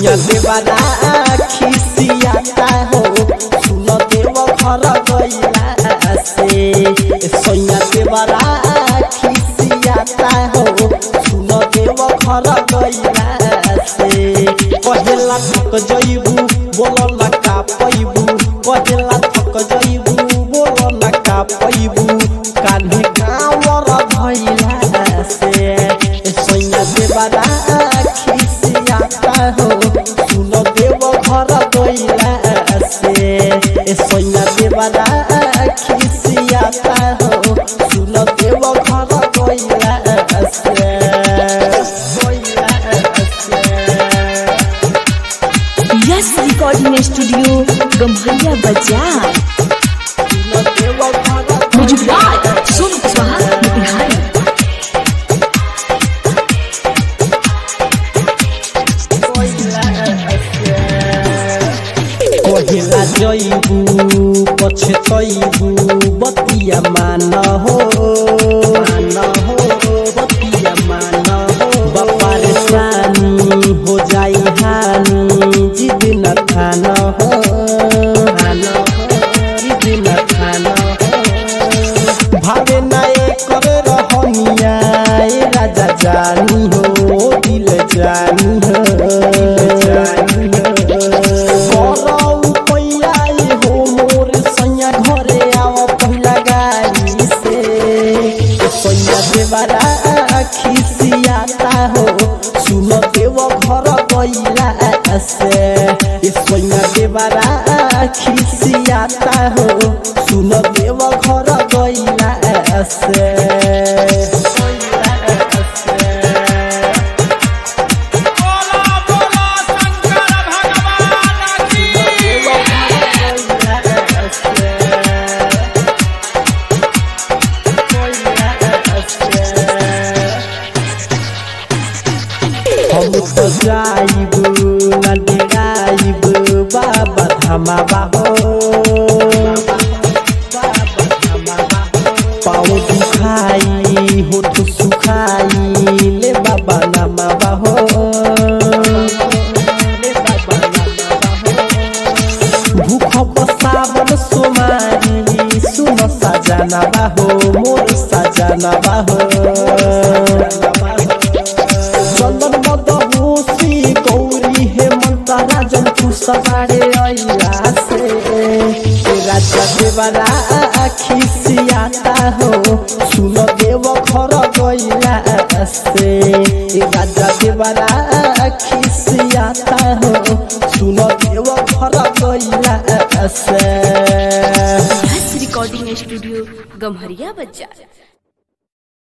सोया देवरा खिसियाता हो सुन देव घर गइला से सोया देवरा खिसियाता हो सुन देव घर गइला से कहेला थक जइबू बोलला का पैबू कहेला थक जइबू बोलला का पैबू कान्हे कावर भइला से सोया देवरा खिसियाता हो सुन देव घर गइला से सोया देवरा खिसियाता हो सुन देव घर गइला से यस रिकॉर्डिंग स्टूडियो गम्हरिया बाजार गुजरात सोनपुर बिहार। कहेला जइबू पछतइबू बतिया मान हो बतिया मान हो बापार सानी हो जाई हानी जिद न खान हो जिद न खान हो भावे नाए कर रहनिया राजा जानी हो दिल जानी हो देवरा खिसियाता हो सुन देव घर गइला से सोया देवरा खिसियाता हो सुन देव घर गइला से हम तो जाइबू न डेराइबू बाबा धामा बाहो पाँव दुखाई होठ सुखाई ले बाबा नामा बाहो भूख बसावन सोमारी सुन सजना बाहो मोर सजना बाहो चंदन मदहोसी गौरी हेमंत राजन कुसबारे अइला से राजा देवरा खिसियाता हो सुन देव घर गइला से राजा देवरा खिसियाता हो सुन देव घर गइला से रिकॉर्डिंग स्टूडियो गम्हरिया बाजार।